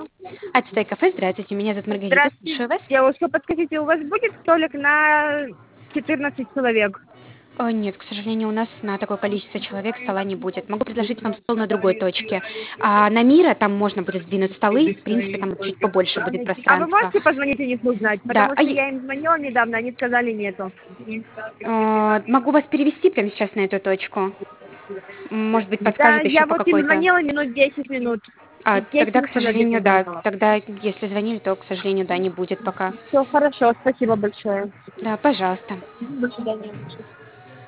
Отстой кафе, здравствуйте, меня зовут Маргарита, Здравствуйте, слушаю вас. девушка. Подскажите, у вас будет столик на 14 человек? Нет, к сожалению, у нас на такое количество человек стола не будет. Могу предложить вам стол на другой точке. А на Мира там можно будет сдвинуть столы, в принципе, там чуть побольше будет А вы пространства. можете позвонить и них узнать? Да, Потому что я им звонила недавно, они сказали нету. могу вас перевести прямо сейчас на эту точку. Может быть, Да, подскажут еще я по вот им какой-то. звонила минут 10 минут. И те Тогда, к телефона без сожалению, да. звонила. Тогда, если звонили, то, к сожалению, да, не будет пока. Все хорошо, спасибо большое. Да, пожалуйста. До свидания.